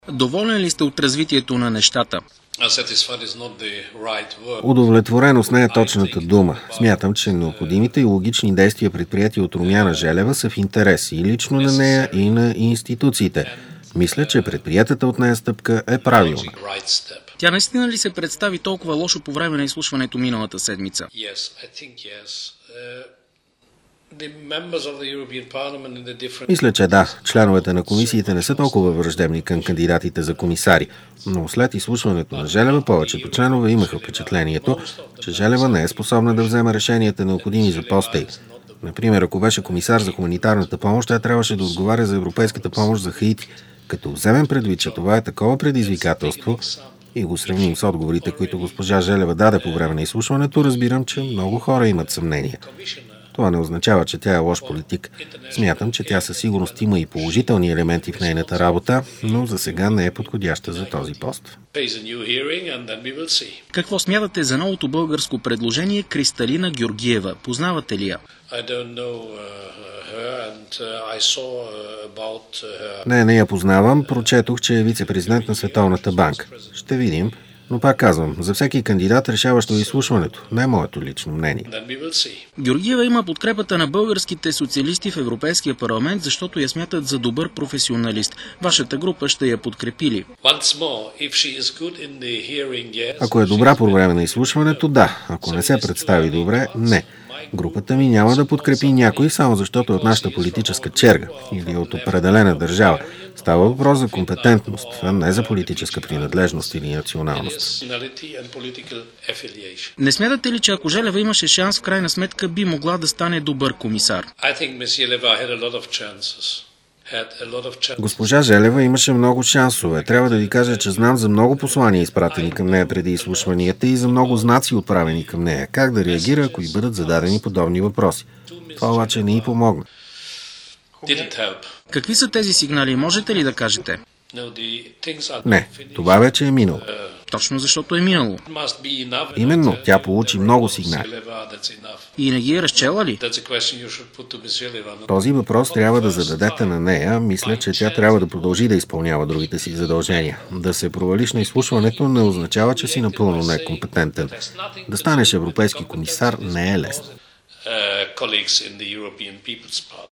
Доволен ли сте от развитието на нещата? Удовлетвореност не е точната дума. Смятам, че необходимите и логични действия, предприятия от Румяна Желева, са в интерес и лично на нея, и на институциите. Мисля, че предприятата от нея стъпка е правилна. Тя наистина ли се представи толкова лошо по време на изслушването миналата седмица? Мисля, че да. Членовете на комисиите не са толкова враждебни към кандидатите за комисари. Но след изслушването на Желева, повечето членове имаха впечатлението, че Желева не е способна да вземе решенията необходими за поста й. Например, ако беше комисар за хуманитарната помощ, тя трябваше да отговаря за европейската помощ за Хаити. Като вземем предвид, че това е такова предизвикателство и го сравним с отговорите, които госпожа Желева даде по време на изслушването, разбирам, че много хора имат съмнения. Това не означава, че тя е лош политик. Смятам, че тя със сигурност има и положителни елементи в нейната работа, но за сега не е подходяща за този пост. Какво смятате за новото българско предложение Кристалина Георгиева? Познавате ли я? Не я познавам. Прочетох, че е вице-президент на Световната банка. Ще видим. Но пак казвам, за всеки кандидат решаващо е изслушването. Не е моето лично мнение. Георгиева има подкрепата на българските социалисти в Европейския парламент, защото я смятат за добър професионалист. Вашата група ще я подкрепи ли? Ако е добра по време на изслушването, да. Ако не се представи добре, не. Групата ми няма да подкрепи някой, само защото е от нашата политическа черга или от определена държава. Става въпрос за компетентност, а не за политическа принадлежност или националност. Не смятате ли, че ако Желева имаше шанс, в крайна сметка би могла да стане добър комисар? Госпожа Желева имаше много шансове. Трябва да ви кажа, че знам за много послания, изпратени към нея преди изслушванията и за много знаци, отправени към нея. Как да реагира, ако й бъдат зададени подобни въпроси? Това обаче не й помогна. Какви са тези сигнали? Можете ли да кажете? Не, това вече е минало. Точно защото е минало. Именно, тя получи много сигнали. И не ги е разчела ли? Този въпрос трябва да зададете на нея. Мисля, че тя трябва да продължи да изпълнява другите си задължения. Да се провалиш на изслушването не означава, че си напълно некомпетентен. Да станеш европейски комисар не е лесно.